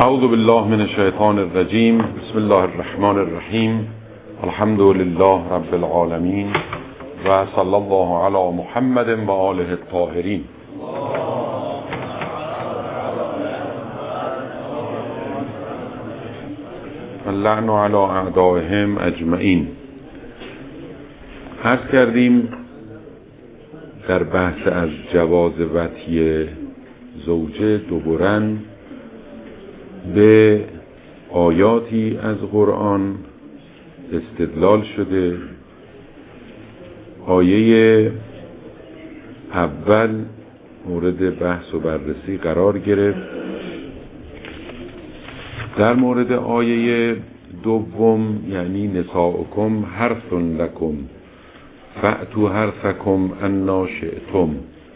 اعوذ بالله من الشیطان الرجیم. بسم الله الرحمن الرحیم. الحمد لله رب العالمین و صلی الله علی محمد و آله الطاهرین. اللعن علی اعدائهم اجمعین. عرض کردیم در بحث از جواز وطی زوجه دوبرن به آیاتی از قرآن استدلال شده. آیه اول مورد بحث و بررسی قرار گرفت. در مورد آیه دوم یعنی نساؤکم حرث لکم فأتوا حرثکم انا شئتم،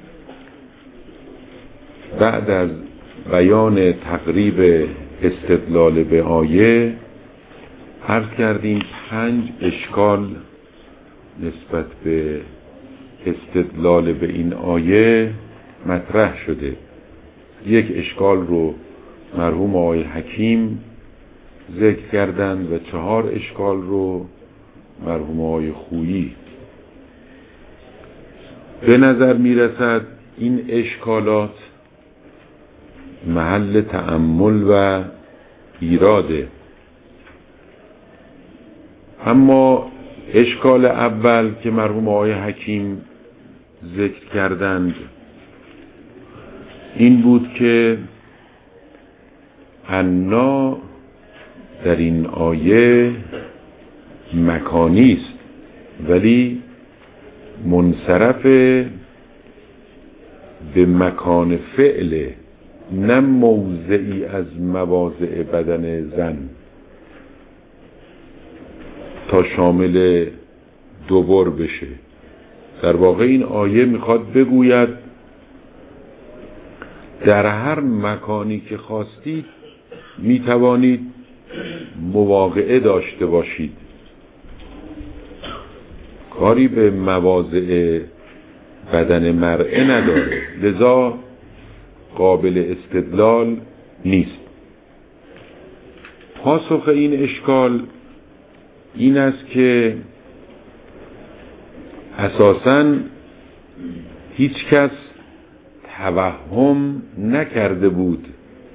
بعد از بیان تقریب استدلال به آیه عرض کردیم 5 اشکال نسبت به استدلال به این آیه مطرح شده. یک اشکال رو مرحوم آقای حکیم ذکر کردند و 4 اشکال رو مرحوم آقای خویی. به نظر میرسد این اشکالات محل تأمل و ایراده. اما اشکال اول که مرحوم آقای حکیم ذکر کردند این بود که انا در این آیه مکانی است ولی منصرف به مکان فعله، نه موضعی از مواضع بدن زن تا شامل دوبر بشه. در واقع این آیه میخواد بگوید در هر مکانی که خواستید میتوانید مواقعه داشته باشید، کاری به مواضع بدن مرئه نداره، لذا قابل استدلال نیست. پاسخ این اشکال این است که اساساً هیچ کس توهم نکرده بود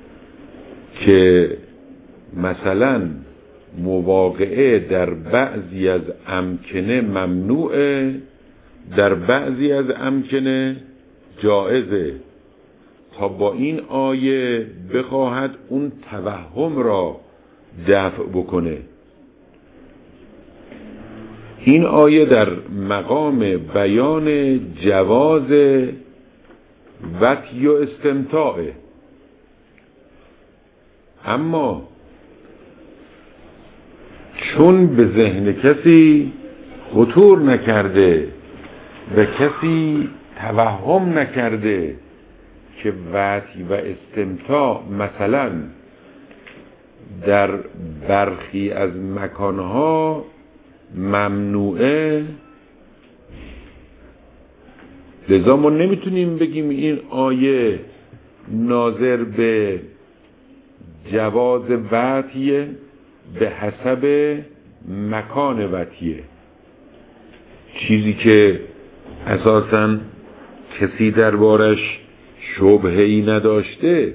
که مثلا مواقعه در بعضی از امکنه ممنوعه، در بعضی از امکنه جائزه، تا با این آیه بخواهد اون توهم را دفع بکنه. این آیه در مقام بیان جواز وطی و استمتاعه، اما چون به ذهن کسی خطور نکرده و کسی توهم نکرده که وطی و استمتاع مثلا در برخی از مکانها ممنوعه، لذا ما نمیتونیم بگیم این آیه ناظر به جواز وطیه به حسب مکان وطیه. چیزی که اساساً کسی دربارش شبهه‌ای نداشته،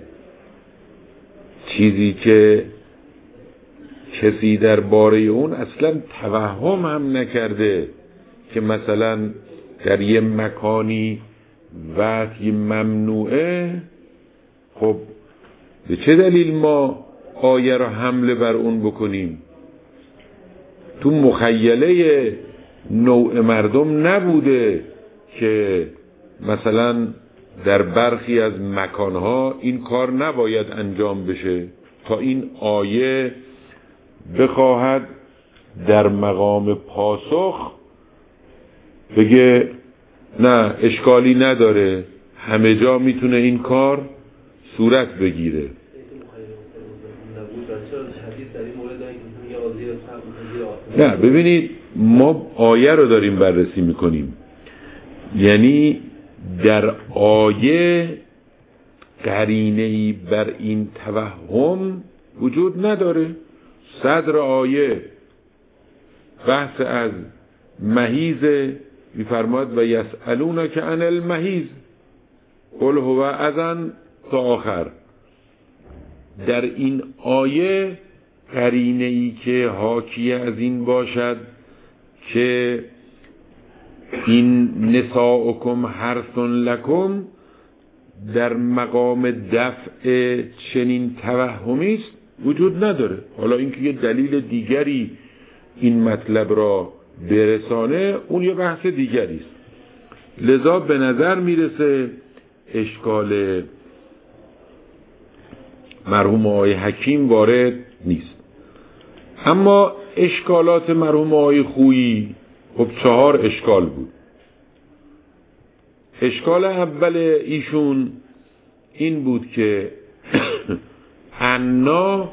چیزی که کسی درباره اون اصلا توهم هم نکرده که مثلا در یه مکانی وطی ممنوعه، خب به چه دلیل ما آیه را حمله بر اون بکنیم؟ تو مخیله نوع مردم نبوده که مثلا در برخی از مکانها این کار نباید انجام بشه تا این آیه بخواهد در مقام پاسخ بگه نه اشکالی نداره، همه جا میتونه این کار صورت بگیره. نه ببینید، ما آیه رو داریم بررسی میکنیم، یعنی در آیه قرینه‌ای بر این توهم وجود نداره. صدر آیه بحث از محیض میفرماد و یسألونک عن المحیض قل هو اذن تا آخر. در این آیه قرینه‌ای که حاکی از این باشد که این نساؤکم حرث لکم در مقام دفع چنین توهمی است وجود نداره. حالا اینکه یه دلیل دیگری این مطلب را برسانه اون یه بحث دیگری است. لذا به نظر میرسه اشکال مرحوم آقای حکیم وارد نیست. اما اشکالات مرحوم آقای خویی خب 4 اشکال بود. اشکال اول ایشون این بود که عنا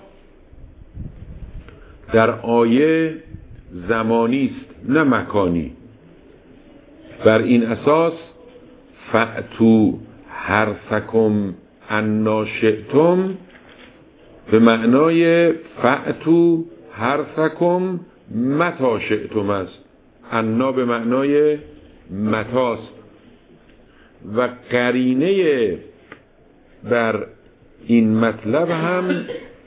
در آیه زمانی است نه مکانی. بر این اساس فأتو حرثکم عنا شئتم به معنای فأتو حرثکم متی شئتم است. عنا به معنای متاست و قرینه بر این مطلب هم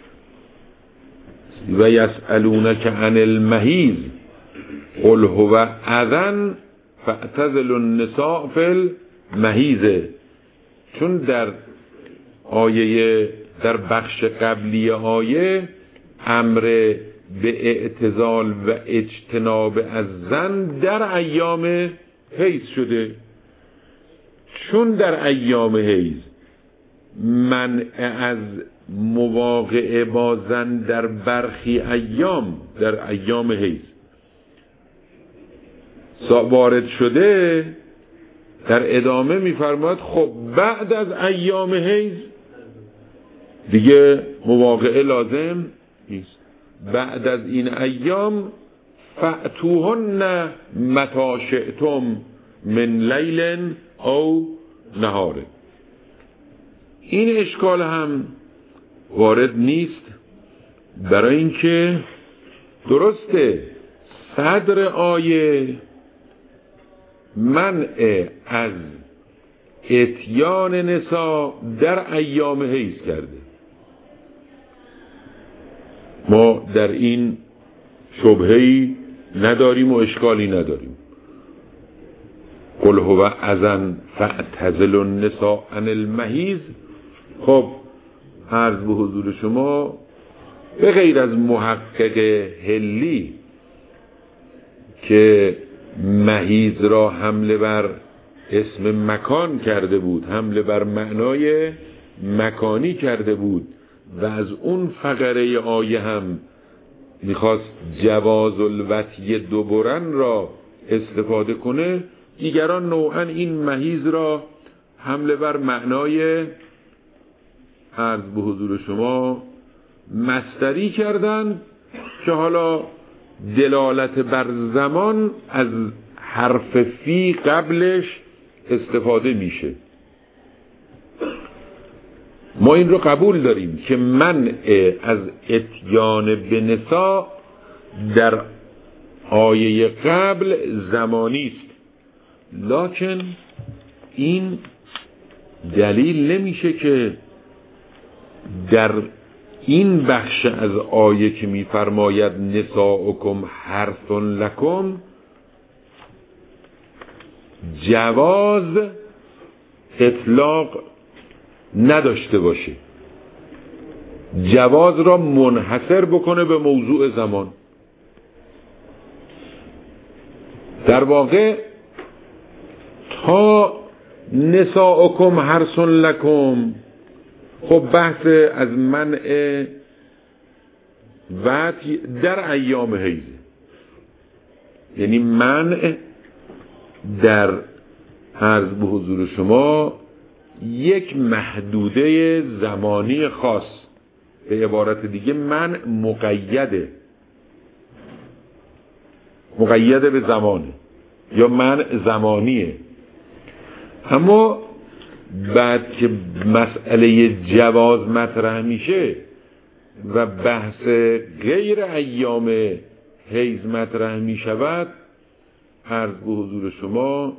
و یسألونک عن المحیض قل هو اذن فاعتزلوا النساء فی المحیض. چون در آیه در بخش قبلی آیه امر به اعتزال و اجتناب از زن در ایام حیض شده. چون در ایام حیض منع از مواقعه با زن در برخی ایام در ایام حیض وارد شده، در ادامه میفرماد خب بعد از ایام حیض دیگه مواقعه لازم نیست. بعد از این ایام فأتوهن متی شئتم من لیل او نهار. این اشکال هم وارد نیست، برای اینکه درسته صدر آیه منع از اتیان نساء در ایام حیض کرده. ما در این شبهه‌ای نداریم و اشکالی نداریم. قل هو اذن فاعتزلوا النساء عن المحیض. خب عرض به حضور شما به غیر از محقق حلی که محیض را حمله بر اسم مکان کرده بود، حمله بر معنای مکانی کرده بود و از اون فقره آیه هم میخواست جواز الوطی دبرن را استفاده کنه، دیگران نوعا این محیض را حمله بر معنای عرض به حضور شما مصدری کردن که حالا دلالت بر زمان از حرف فی قبلش استفاده میشه. ما این رو قبول داریم که منع از اتیان به نساء در آیه قبل زمانی است، لکن این دلیل نمیشه که در این بخش از آیه که میفرماید نساؤکم حرث لکم جواز اطلاق نداشته باشه، جواز را منحصر بکنه به موضوع زمان. در واقع تا نساؤکم حرث لکم خب بحث از منع وطی در ایام حیض، یعنی منع در عرض به حضور شما یک محدوده زمانی خاص، به عبارت دیگه منع مقید به زمانه یا منع زمانیه. اما بعد که مسئله جواز مطرح میشه و بحث غیر ایام حیض مطرح میشود، عرض به حضور شما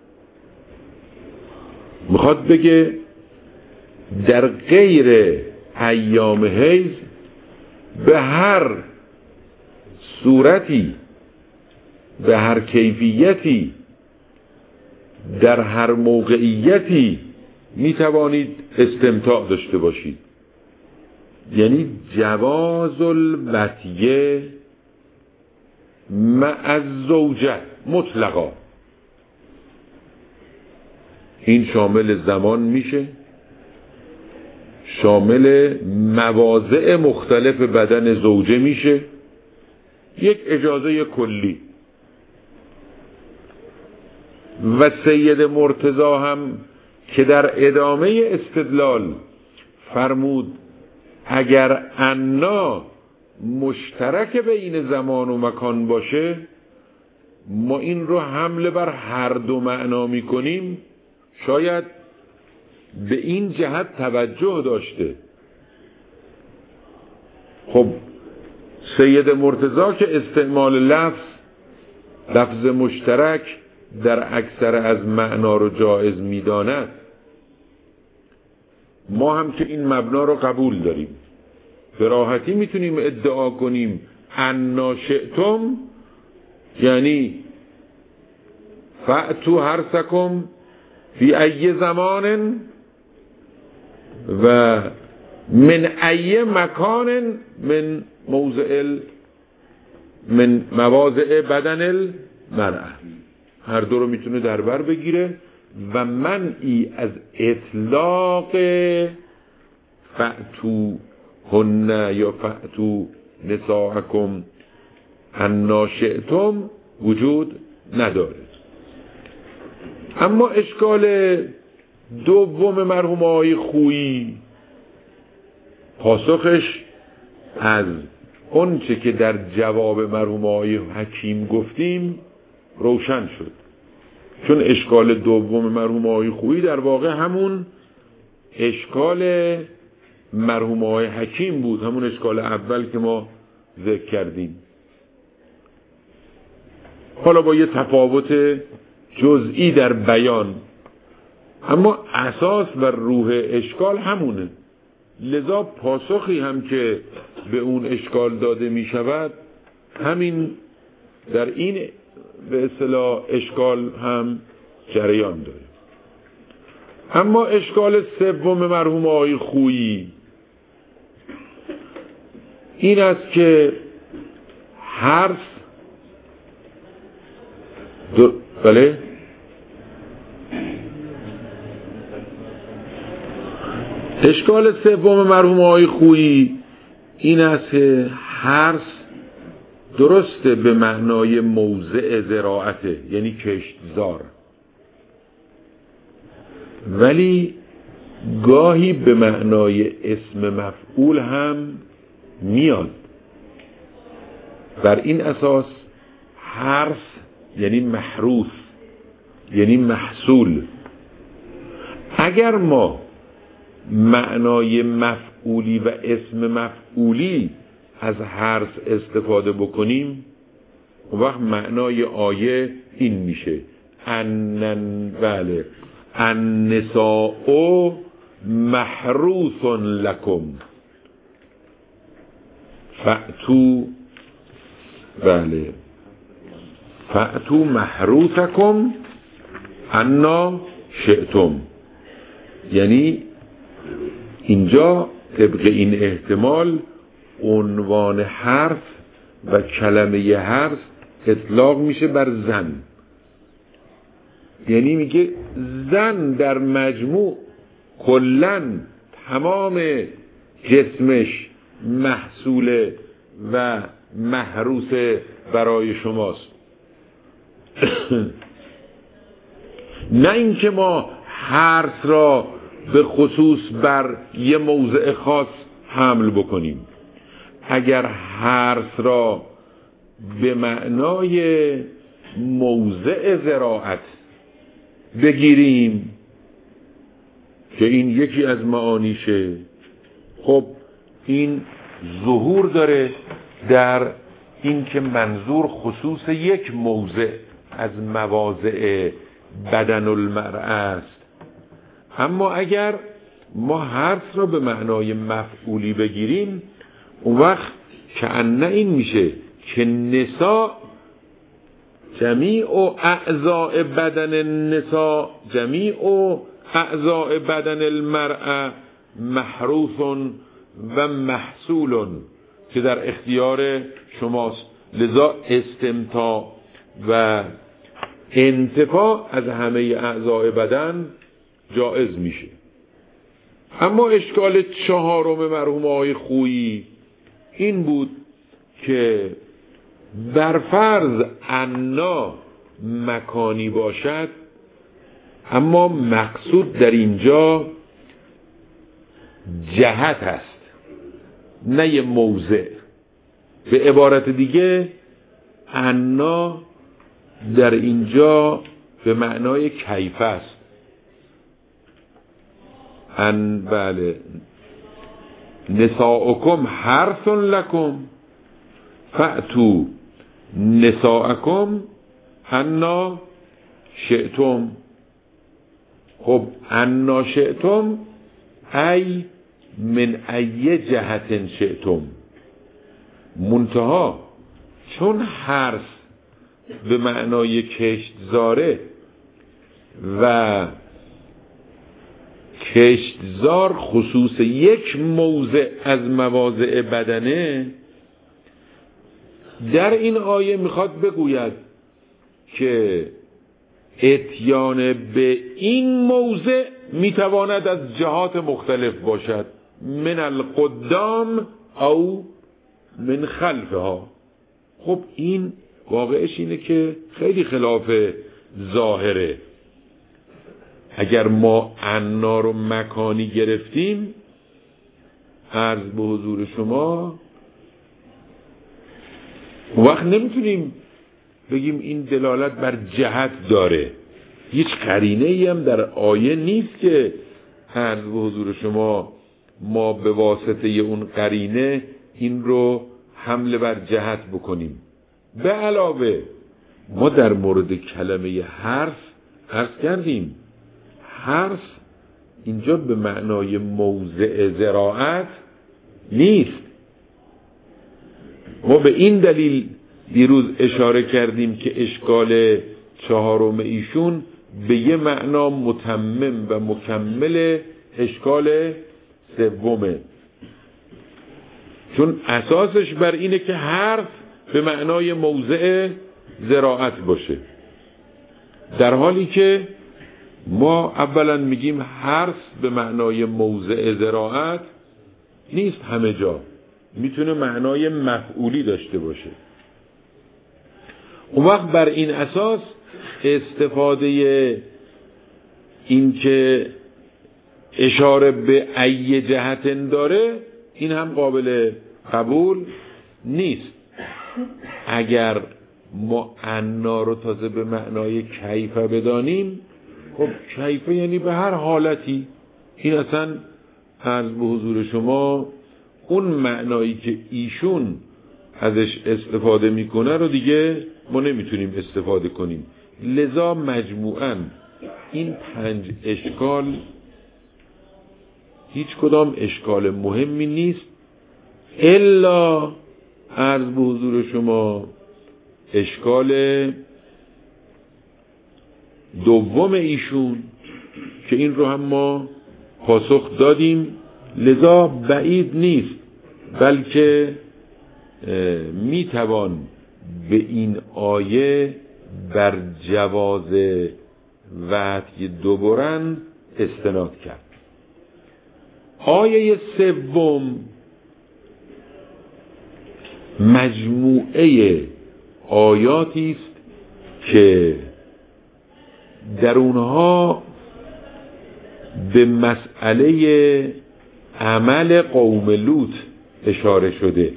میخواد بگه در غیر ایام حیض به هر صورتی، به هر کیفیتی، در هر موقعیتی میتوانید استمتاع داشته باشید. یعنی جواز الوطیه مع الزوجه مطلقا. این شامل زمان میشه، شامل مواضع مختلف بدن زوجه میشه، یک اجازه کلی. و سید مرتضی هم که در ادامه استدلال فرمود اگر انا مشترک بین زمان و مکان باشه، ما این رو حمله بر هر دو معنا میکنیم، شاید به این جهت توجه داشته. خب سید مرتضی که استعمال لفظ مشترک در اکثر از معنا رو جایز میداند، ما هم که این مبنا رو قبول داریم، به راحتی میتونیم ادعا کنیم انا شئتم یعنی فأتوا حرثکم فی ای زمان و من ای مکان من من مواضع بدن المرأة، هر دو رو میتونه در بر بگیره. و منعی از اطلاق فأتوا هن یا فأتوا نساءکم انا شئتم وجود نداره. اما اشکال دوم مرحوم آقای خویی، پاسخش از اون چه که در جواب مرحوم آقای حکیم گفتیم روشن شد. چون اشکال دوم مرحوم آقای خویی در واقع همون اشکال مرحوم آقای حکیم بود، همون اشکال اول که ما ذکر کردیم، حالا با یه تفاوت جزئی در بیان، اما اساس و روح اشکال همونه. لذا پاسخی هم که به اون اشکال داده می شود همین در این به اصطلاح اشکال هم جریان داره. اما اشکال سوم مرحوم آقای خویی این است که حرف بله اشکال سوم مرحوم آقای خویی این است که حرف درسته به معنای موضع زراعته، یعنی کشتزار، ولی گاهی به معنای اسم مفعول هم میاد. بر این اساس حرف یعنی محروس، یعنی محصول. اگر ما معنای مفعولی و اسم مفعولی از حرف استفاده بکنیم، اون وقت معنای آیه این میشه بله النساء محروس لکم فأتوا بله فأتوا محروسکم انا شئتم. یعنی اینجا طبق این احتمال عنوان حرف و کلمه حرف اطلاق میشه بر زن، یعنی میگه زن در مجموع کلن تمام جسمش محصول و محروس برای شماست. نه اینکه ما حرف را به خصوص بر یه موضع خاص حمل بکنیم. اگر حرف را به معنای موضع زراعت بگیریم، که این یکی از معانیشه. خب این ظهور داره در این که منظور خصوص یک موضع از مواضع بدن المرء است. اما اگر ما حرف را به معنای مفعولی بگیریم، اون وقت کأنه این میشه که نساء جمیع اعضاء بدن النساء جمیع اعضاء بدن المرأة محروث و محصول که در اختیار شماست. لذا استمتاع و انتفاع از همه اعضاء بدن جائز میشه. اما اشکال چهارم مرحوم آقای خویی این بود که بر فرض انا مکانی باشد، اما مقصود در اینجا جهت است نه یه موضع. به عبارت دیگه انا در اینجا به معنای کیف است. بله، نساؤکم حرث لکم فأتوا نساءکم انا شئتم. خب انا شئتم ای من ای جهت شئتم. منتها چون حرث به معنای کشتزاره و کشتزار خصوص یک موضع از مواضع بدنه، در این آیه میخواد بگوید که اتیان به این موضع میتواند از جهات مختلف باشد، من القدام او من خلفها. خب این واقعش اینه که خیلی خلاف ظاهره. اگر ما انا رو مکانی گرفتیم، عرض به حضور شما، وقت نمیتونیم بگیم این دلالت بر جهت داره. هیچ قرینه ای هم در آیه نیست که عرض به حضور شما ما به واسطه اون قرینه این رو حمله بر جهت بکنیم. به علاوه ما در مورد کلمه حرف عرض کردیم، حرف اینجا به معنای موضع زراعت نیست. ما به این دلیل دیروز اشاره کردیم که اشکال چهارم ایشون به یه معنا متمم و مکمل اشکال سومه، چون اساسش بر اینه که حرف به معنای موضع زراعت باشه، در حالی که ما اولا میگیم حرف به معنای موضع زراعت نیست، همه جا میتونه معنای مفعولی داشته باشه. اون وقت بر این اساس استفاده این که اشاره به ای جهت داره این هم قابل قبول نیست. اگر ما انا رو تازه به معنای کیفه بدانیم، خب کیفه یعنی به هر حالتی. این اصلا عرض به حضور شما اون معنایی که ایشون ازش استفاده میکنه رو دیگه ما نمیتونیم استفاده کنیم. لذا مجموعاً این 5 اشکال هیچ کدام اشکال مهمی نیست، الا عرض به حضور شما اشکال دوم ایشون که این رو هم ما پاسخ دادیم. لذا بعید نیست، بلکه میتوان به این آیه بر جواز وحی دوبارن استناد کرد. آیه سوم مجموعه آیاتی است که در اونها به مسئله عمل قوم لوط اشاره شده.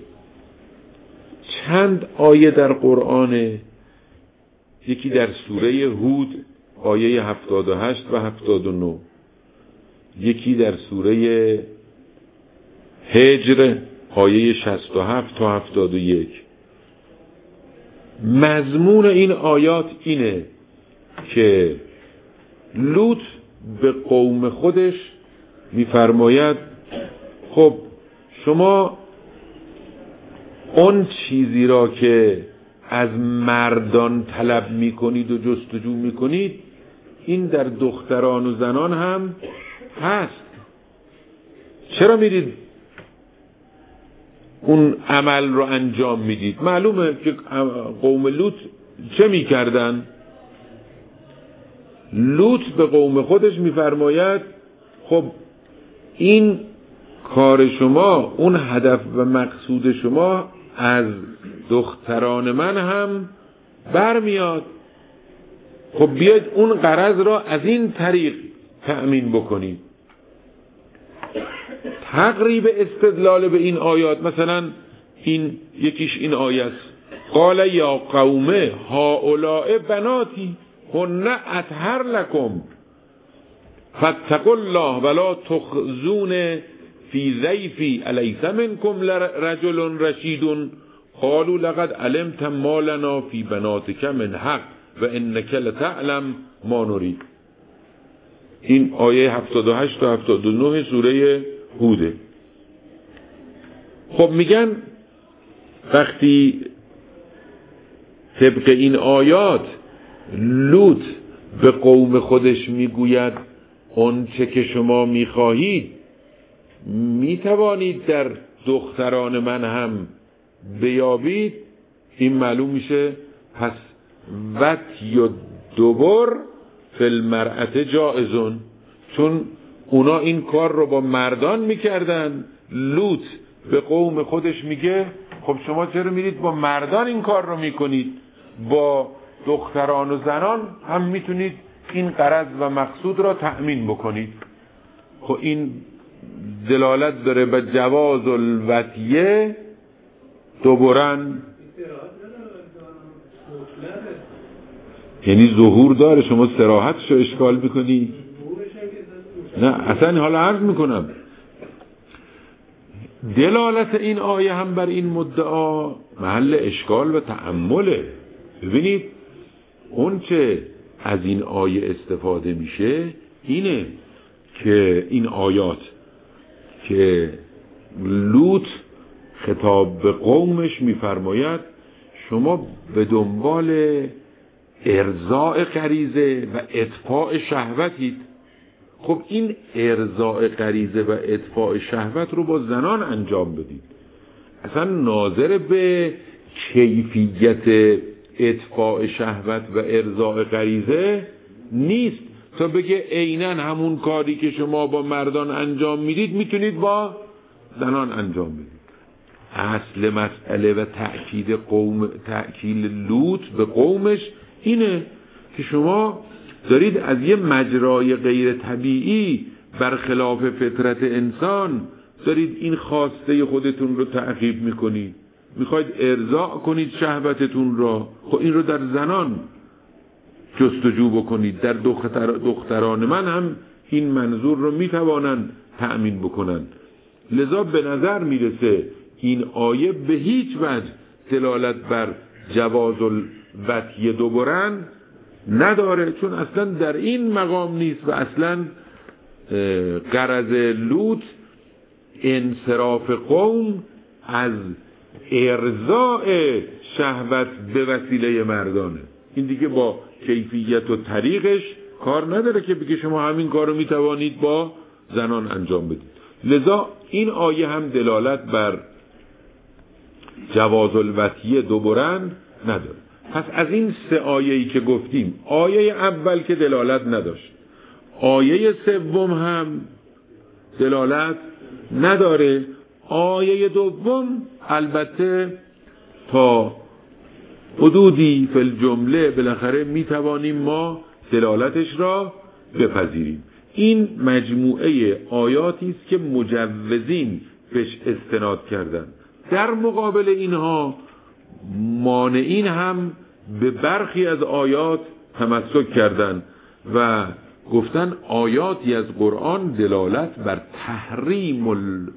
چند آیه در قرآن، یکی در سوره هود آیه 78 و 79، یکی در سوره هجر آیه 67 تا 71. مضمون این آیات اینه که لوط به قوم خودش میفرماید خب شما اون چیزی را که از مردان طلب میکنید و جستجو میکنید این در دختران و زنان هم هست. چرا میرید اون عمل رو انجام میدید؟ معلومه که قوم لوط چه میکردن؟ لوط به قوم خودش میفرماید خب این کار شما، اون هدف و مقصود شما از دختران من هم برمیاد. خب بیاید اون غرض را از این طریق تأمین بکنید. تقریب استدلال به این آیات مثلا این یکیش این آیه است: قال یا قوم هؤلاء بناتی هن اطهر لكم فاتقوا الله ولا تخزون فی ضیفی الیس منکم رجل رشید قالوا لقد علمت ما لنا فی بناتک من حق و انک لتعلم ما نرید. این آیه 78 تا 79 سوره هوده. خب میگن وقتی طبق این آیات لوط به قوم خودش میگوید اون چه که شما میخواهید میتوانید در دختران من هم بیابید، این معلوم میشه پس وطی و دبر فی المرأة جائزون، چون اونا این کار رو با مردان میکردن. لوط به قوم خودش میگه خب شما چرا میرید با مردان این کار رو میکنید؟ با دختران و زنان هم میتونید این غرض و مقصود را تأمین بکنید. خب این دلالت داره به جواز الوطیه دبرن، یعنی ظهور داره. شما صراحتشو اشکال میکنی؟ نه اصلا حالا عرض میکنم دلالت این آیه هم بر این مدعا محل اشکال و تأمله. ببینید اون چه از این آیه استفاده میشه اینه که این آیات که لوط خطاب به قومش میفرماید شما به دنبال ارضاء غریزه و اطفاء شهوتید. خب این ارضاء غریزه و اطفاء شهوت رو با زنان انجام بدید. اصلا ناظر به کیفیت اطفاء شهوت و ارضاء غریزه نیست تا بگه عیناً همون کاری که شما با مردان انجام میدید میتونید با زنان انجام بدید. اصل مسئله و تأکید لوط به قومش اینه که شما دارید از یه مجرای غیر طبیعی برخلاف فطرت انسان دارید این خواسته خودتون رو تعقیب میکنید، میخواید ارضاء کنید شهوتتون را. خب این رو در زنان جستجو بکنید، در دختران من هم این منظور رو میتوانند تأمین بکنن. لذا به نظر میرسه این آیه به هیچ وجه دلالت بر جواز الوطی دبرن نداره، چون اصلا در این مقام نیست و اصلا غرض لوط انصراف قوم از ارضاء شهوت به وسیله مردانه. این دیگه با کیفیت و طریقش کار نداره که بگه شما همین کارو میتوانید با زنان انجام بدید. لذا این آیه هم دلالت بر جواز الوطی دبرن نداره. پس از این سه آیه‌ای که گفتیم، آیه اول که دلالت نداشت، آیه سوم هم دلالت نداره، آیه دوم البته تا حدودی فی الجمله بالاخره میتوانیم ما دلالتش را بپذیریم. این مجموعه آیاتی است که مجوزین بهش استناد کردن. در مقابل اینها مانعین هم به برخی از آیات تمسک کردن و گفتن آیاتی از قرآن دلالت بر تحریم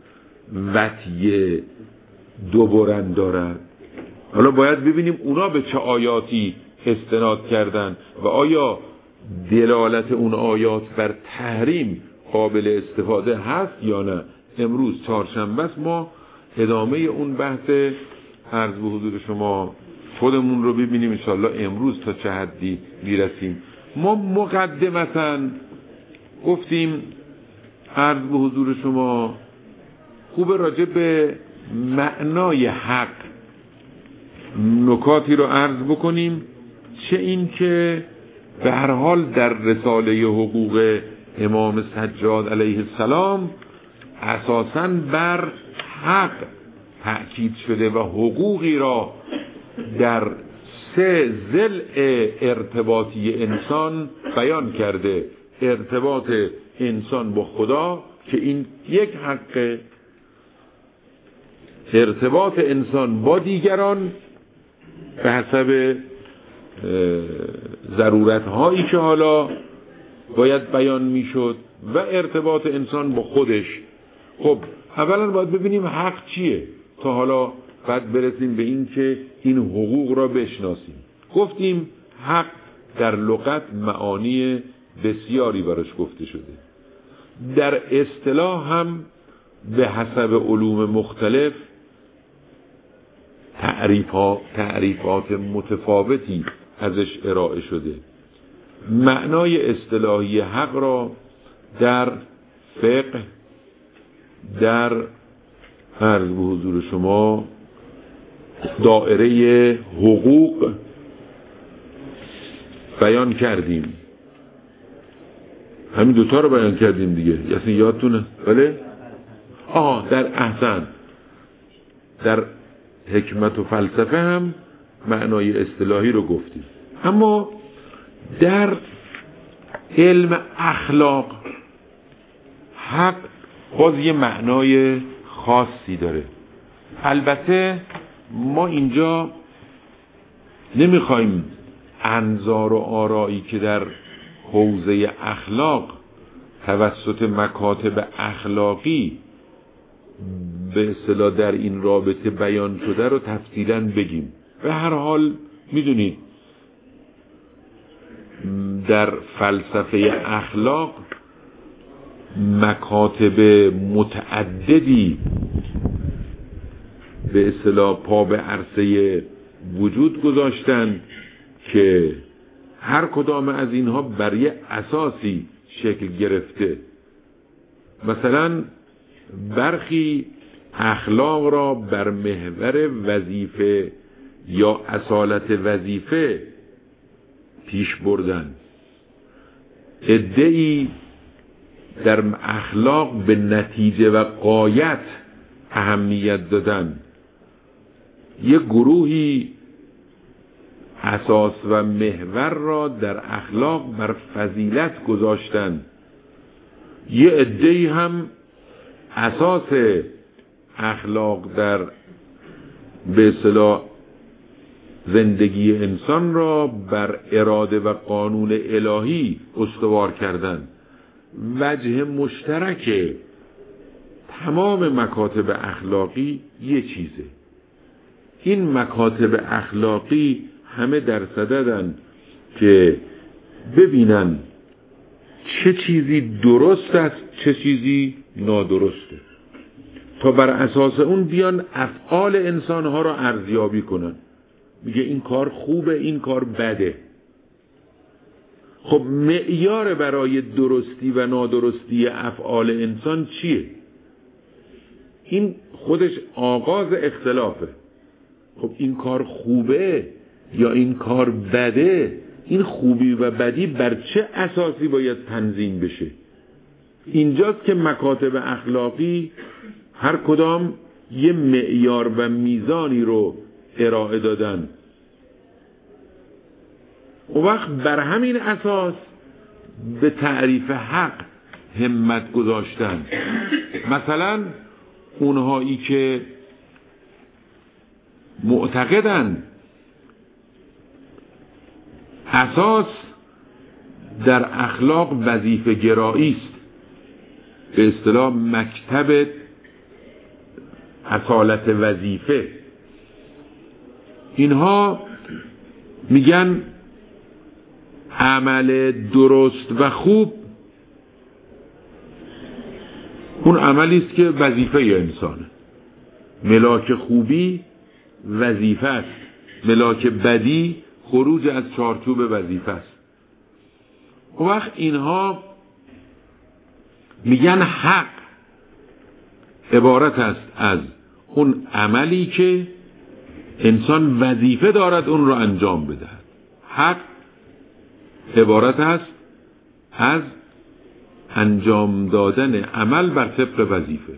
الوطی دوبرن دارد. حالا باید ببینیم اونا به چه آیاتی استناد کردن و آیا دلالت اون آیات بر تحریم قابل استفاده هست یا نه. امروز چهارشنبه است، ما ادامه اون بحث عرض به حضور شما خودمون رو ببینیم انشاءالله امروز تا چه حدی میرسیم. ما مقدمتاً گفتیم عرض به حضور شما خوب راجع به معنای حق نکاتی رو عرض بکنیم، چه این که به هر حال در رساله حقوق امام سجاد علیه السلام اساساً بر حق تأکید شده و حقوقی را در 3 ضلع ارتباطی انسان بیان کرده. ارتباط انسان با خدا که این یک حقه، ارتباط انسان با دیگران به حسب ضرورت‌هایی که حالا باید بیان میشد و ارتباط انسان با خودش. خب اولا باید ببینیم حق چیه تا حالا بعد برسیم به این که این حقوق را بشناسیم. گفتیم حق در لغت معانی بسیاری براش گفته شده، در اصطلاح هم به حسب علوم مختلف تعریفات متفاوتی ازش ارائه شده. معنای اصطلاحی حق را در فقه، در عرض به حضور شما دائره حقوق بیان کردیم. همین دوتا رو بیان کردیم دیگه، یعنی یادتونه؟ بله؟ در احسن، در حکمت و فلسفه هم معنای اصطلاحی رو گفتیم. اما در علم اخلاق حق باز یه معنای خاصی داره. البته ما اینجا نمیخوایم انظار و آرایی که در حوزه اخلاق توسط مکاتب اخلاقی به اصطلاح در این رابطه بیان شده رو تفصیلاً بگیم. به هر حال میدونید در فلسفه اخلاق مکاتب متعددی به اصطلاح پا به عرصه وجود گذاشتن که هر کدام از اینها بر یه اساسی شکل گرفته. مثلا برخی اخلاق را بر محور وظیفه یا اصالت وظیفه پیش بردن. عده‌ای در اخلاق به نتیجه و غایت اهمیت دادن. یک گروهی اساس و محور را در اخلاق بر فضیلت گذاشتن. یه عده‌ای هم اساس اخلاق در به اصطلاح زندگی انسان را بر اراده و قانون الهی استوار کردن. وجه مشترک تمام مکاتب اخلاقی یه چیزه. این مکاتب اخلاقی همه در صددن که ببینن چه چیزی درست است، چه چیزی نادرسته، تا بر اساس اون بیان افعال انسانها را ارزیابی کنن. میگه این کار خوبه، این کار بده. خب معیار برای درستی و نادرستی افعال انسان چیه؟ این خودش آغاز اختلافه. خب این کار خوبه یا این کار بده، این خوبی و بدی بر چه اساسی باید تنظیم بشه؟ اینجاست که مکاتب اخلاقی هر کدام یه معیار و میزانی رو ارائه دادن. و وقت بر همین اساس به تعریف حق همت گذاشتن. مثلا اونهایی که معتقدن اساس در اخلاق وظیفه گرایی است، به اصطلاح مکتب اصالت وظیفه. اینها میگن عمل درست و خوب اون عملی است که وظیفه انسانه. ملاک خوبی وظیفه است، ملاک بدی خروج از چارچوب وظیفه است. و وقت اینها میگن حق عبارت است از اون عملی که انسان وظیفه دارد اون رو انجام بدهد. حق عبارت است از انجام دادن عمل بر طبق وظیفه.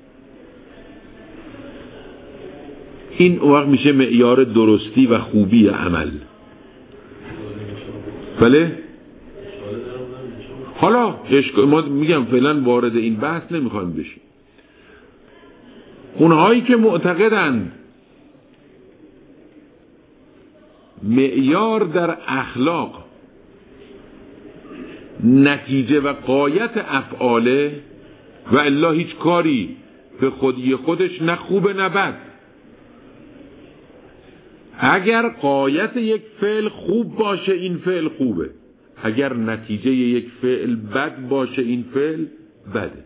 این وقت میشه معیار درستی و خوبی عمل. بله؟ حالا ما میگم فعلا وارد این بحث نمیخوایم بشیم. اونهایی که معتقدند معیار در اخلاق نتیجه و غایت افعاله و الا هیچ کاری به خودی خودش نه خوبه نه بد. اگر غایت یک فعل خوب باشه این فعل خوبه، اگر نتیجه یک فعل بد باشه این فعل بده.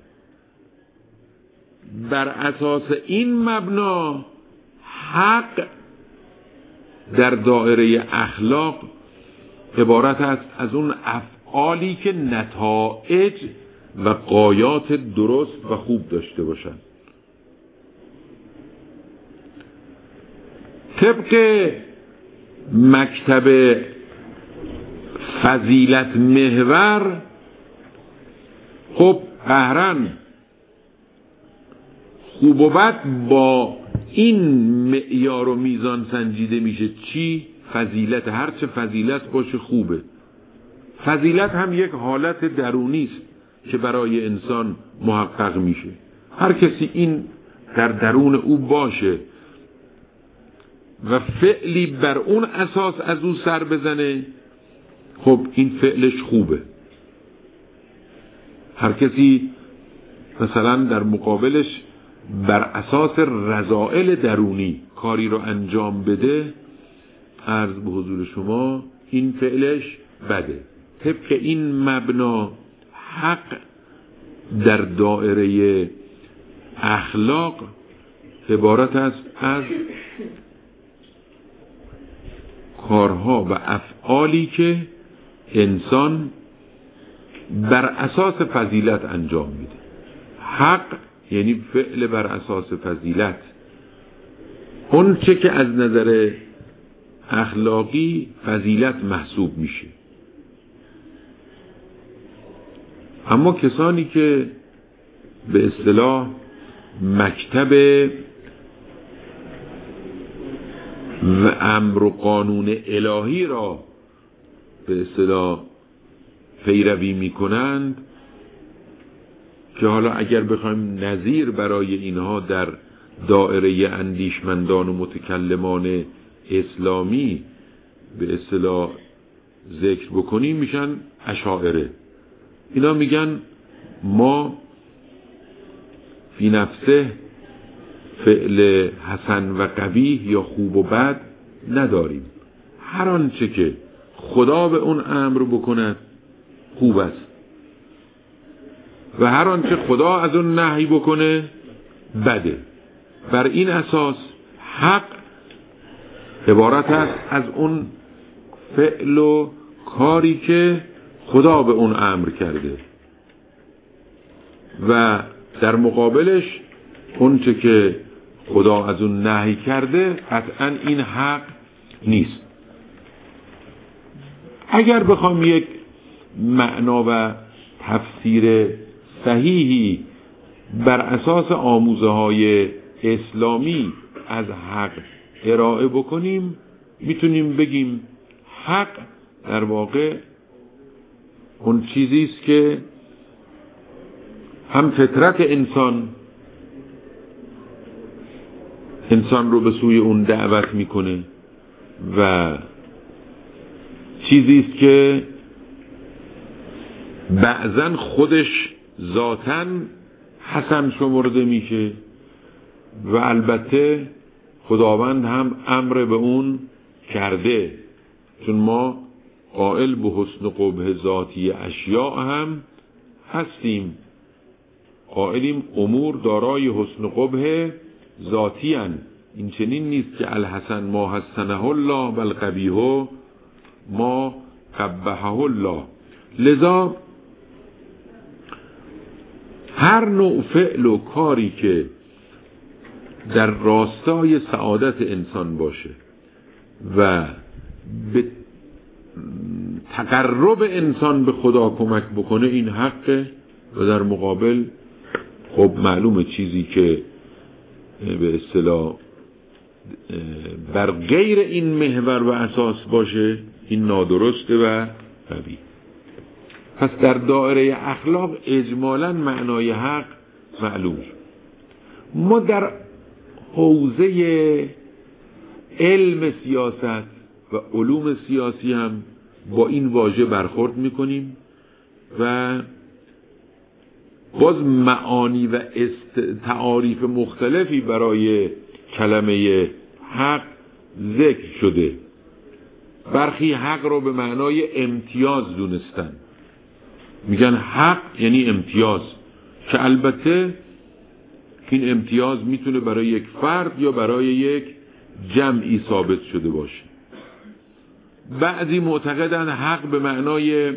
بر اساس این مبنا حق در دایره اخلاق عبارت است از اون افعالی که نتایج و غایات درست و خوب داشته باشند. طبق مکتب فضیلت محور خب قهرن خوب و بد با این معیار و میزان سنجیده میشه. چی؟ فضیلت. هرچه فضیلت باشه خوبه. فضیلت هم یک حالت درونی است که برای انسان محقق میشه. هر کسی این در درون او باشه و فعلی بر اون اساس از او سر بزنه خب این فعلش خوبه. هر کسی مثلا در مقابلش بر اساس رذائل درونی کاری رو انجام بده، عرض به حضور شما این فعلش بده. طبق این مبنا حق در دائره اخلاق عبارت است از کارها و افعالی که انسان بر اساس فضیلت انجام میده. حق یعنی فعل بر اساس فضیلت، اون چه که از نظر اخلاقی فضیلت محسوب میشه. اما کسانی که به اصطلاح مکتب و امر و قانون الهی را به اصطلاح پیروی میکنند، که حالا اگر بخوایم نظیر برای اینها در دائره اندیشمندان و متکلمان اسلامی به اصطلاح ذکر بکنیم میشن اشاعره. اینا میگن ما فی نفسه فعل حسن و قبیح یا خوب و بد نداریم. هر آنچه که خدا به اون امر بکند خوب است و هر آنچه خدا از اون نهی بکنه بده. بر این اساس حق عبارت است از اون فعل و کاری که خدا به اون امر کرده و در مقابلش اون چه که خدا از اون نهی کرده قطعا این حق نیست. اگر بخوام یک معنا و تفسیر صحیحی بر اساس آموزه های اسلامی از حق ارائه بکنیم، میتونیم بگیم حق در واقع اون چیزی است که هم فطرت انسان رو به سوی اون دعوت میکنه و چیزی است که بعضن خودش ذاتاً حسن شمرده میشه و البته خداوند هم امر به اون کرده، چون ما قائل به حسن قبح ذاتی اشیاء هم هستیم، قائلیم امور دارای حسن قبح ذاتی هن. این چنین نیست که الحسن ما حسنه الله بل قبیح ما قبحه الله. لذا هر نوع فعل و کاری که در راستای سعادت انسان باشه و به تقرب انسان به خدا کمک بکنه این حقه، و در مقابل خب معلومه چیزی که به اصطلاح بر غیر این محور و اساس باشه این نادرسته و قبیح. پس در دایره اخلاق اجمالاً معنای حق معلوم. ما در حوزه علم سیاست و علوم سیاسی هم با این واژه برخورد میکنیم و باز معانی و تعاریف مختلفی برای کلمه حق ذکر شده. برخی حق رو به معنای امتیاز دونستن، میگن حق یعنی امتیاز، که البته این امتیاز میتونه برای یک فرد یا برای یک جمعی ثابت شده باشه. بعضی معتقدن حق به معنای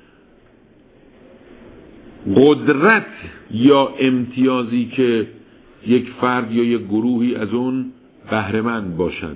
قدرت یا امتیازی که یک فرد یا یک گروهی از اون بهره‌مند باشن.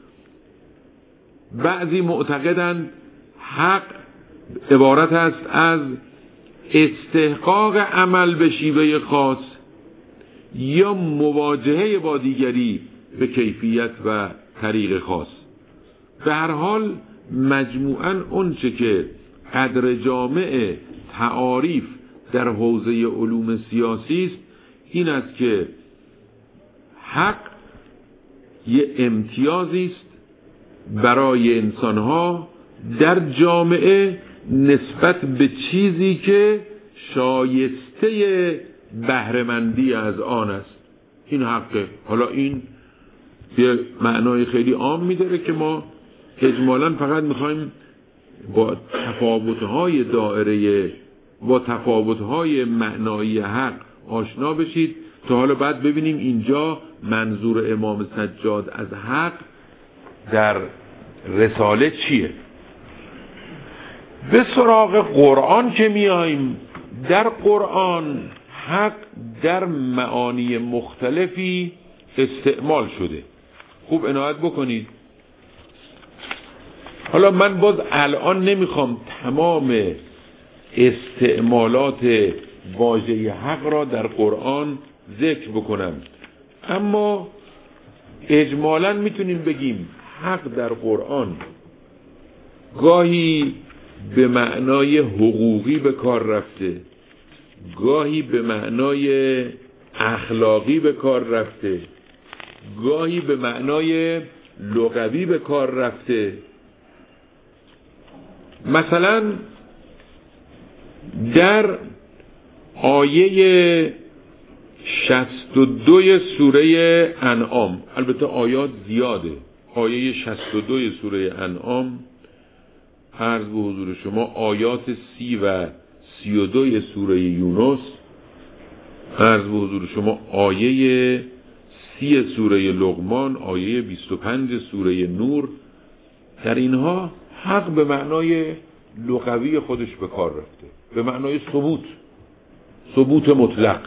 بعضی معتقدن حق عبارت است از استحقاق عمل به شیوه خاص یا مواجهه با دیگری به کیفیت و طریق خاص. به هر حال مجموعاً اون چه که قدر جامع تعاریف در حوزه علوم سیاسی است این است که حق یه امتیازی است برای انسانها در جامعه نسبت به چیزی که شایسته بهره‌مندی از آن است. این حقه. حالا این یه معنای خیلی عام می‌داره که ما اجمالاً فقط می‌خوایم با تفاوت‌های دائره، با تفاوت‌های معنایی حق آشنا بشید تا حالا بعد ببینیم اینجا منظور امام سجاد از حق در رساله چیه. به سراغ قرآن که میاییم، در قرآن حق در معانی مختلفی استعمال شده. خوب عنایت بکنید. حالا من باز الان نمیخوام تمام استعمالات واژه حق را در قرآن ذکر بکنم، اما اجمالاً میتونیم بگیم حق در قرآن گاهی به معنای حقوقی به کار رفته، گاهی به معنای اخلاقی به کار رفته، گاهی به معنای لغوی به کار رفته. مثلا در آیه 62 سوره انعام، البته آیات زیاده، آیه 62 سوره انعام عرض به حضور شما، آیات 30 و 32 سوره یونس عرض به حضور شما، آیه 30 سوره لقمان، آیه 25 سوره نور، در اینها حق به معنای لغوی خودش به کار رفته، به معنای ثبوت مطلق.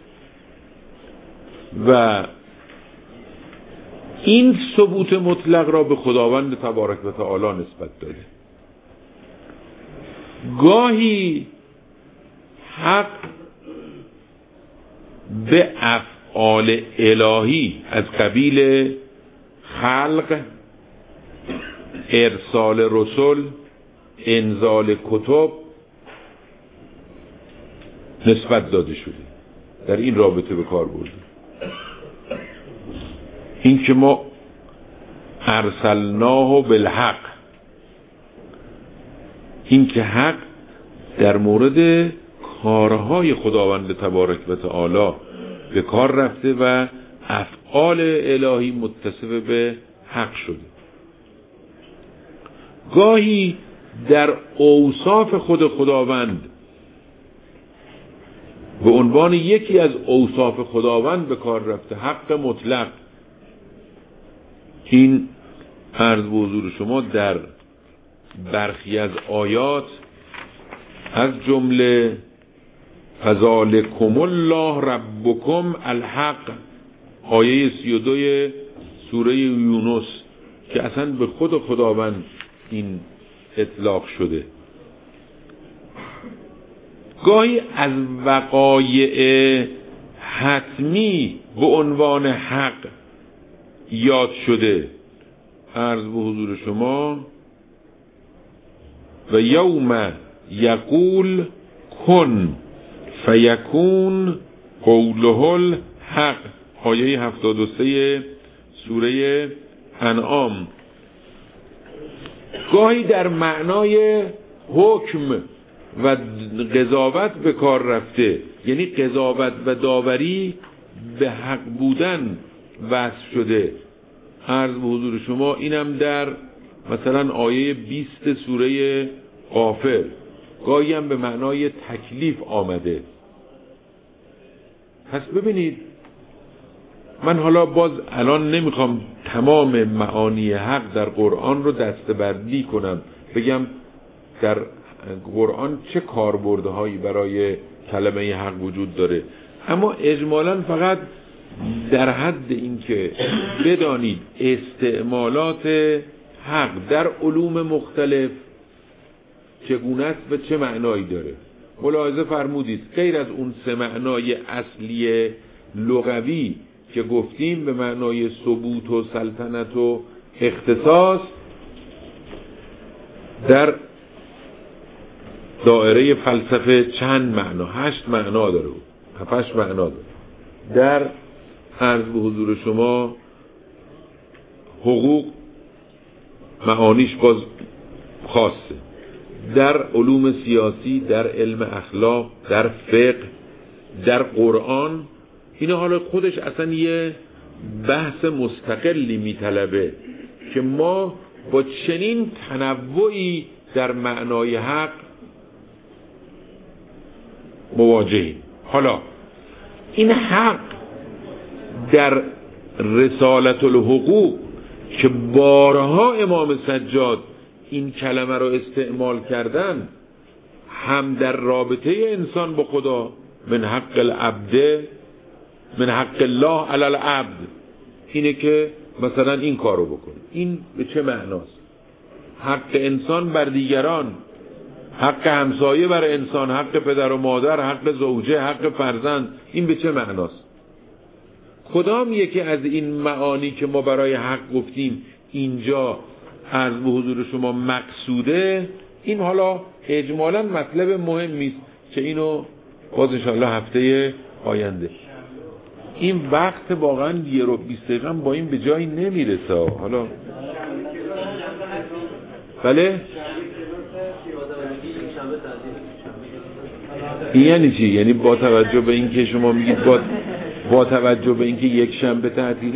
و این ثبوت مطلق را به خداوند تبارک و تعالی نسبت داده. گاهی حق به افعال الهی از قبیل خلق، ارسال رسل، انزال کتب نسبت داده شده، در این رابطه به کار برده. این که ما ارسلناه بالحق، این که حق در مورد کارهای خداوند تبارک و تعالی به کار رفته و افعال الهی متصف به حق شده. گاهی در اوصاف خود خداوند به عنوان یکی از اوصاف خداوند به کار رفته حق مطلق. این عرض به حضور شما در برخی از آیات از جمله فذلکم الله ربکم الحق، آیه 32 سوره یونس، که اصلا به خود خداوند این اطلاق شده. گاهی از وقایع حتمی به عنوان حق یاد شده. عرض به حضور شما و یوم یقول کن فیکون قوله الحق، آیه 73 سوره انعام. گاهی در معنای حکم و قضاوت به کار رفته، یعنی قضاوت و داوری به حق بودن وصف شده. عرض به حضور شما اینم در مثلا آیه 20 سوره غافر. گاهی هم به معنای تکلیف آمده. پس ببینید، من حالا باز الان نمیخوام تمام معانی حق در قرآن رو دسته‌بندی کنم، بگم در قرآن چه کاربردهایی برای کلمه حق وجود داره، اما اجمالاً فقط در حد این که بدانید استعمالات حق در علوم مختلف چگونه است و چه معنایی داره. ملاحظه فرمودید غیر از اون سه معنای اصلی لغوی که گفتیم به معنای ثبوت و سلطنت و اختصاص، در دایره فلسفه چند معنا، 8 معنا داره، 7-8 معنا داره. در عرض به حضور شما حقوق معانیش باز خاصه، در علوم سیاسی، در علم اخلاق، در فقه، در قرآن، اینا حالا خودش اصلا یه بحث مستقلی میطلبه که ما با چنین تنوعی در معنای حق مواجهیم. حالا این حق در رسالت الحقوق که بارها امام سجاد این کلمه رو استعمال کردن، هم در رابطه انسان با خدا، من حق العبد من حق الله علی العبد، اینه که مثلا این کارو بکن. این به چه معناست؟ حق انسان بر دیگران، حق همسایه بر انسان، حق پدر و مادر، حق زوجه، حق فرزند، این به چه معناست؟ کدام یکی از این معانی که ما برای حق گفتیم اینجا عرض به حضور شما مقصوده؟ این حالا اجمالاً مطلب مهمی است که اینو باز انشاءالله هفته آینده. این وقت واقعا 1:20 دقیقه با این به جایی نمیرسه. حالا بله این یعنی چی؟ یعنی با توجه به این که شما میگید با توجه به این که یک شنبه تعطیل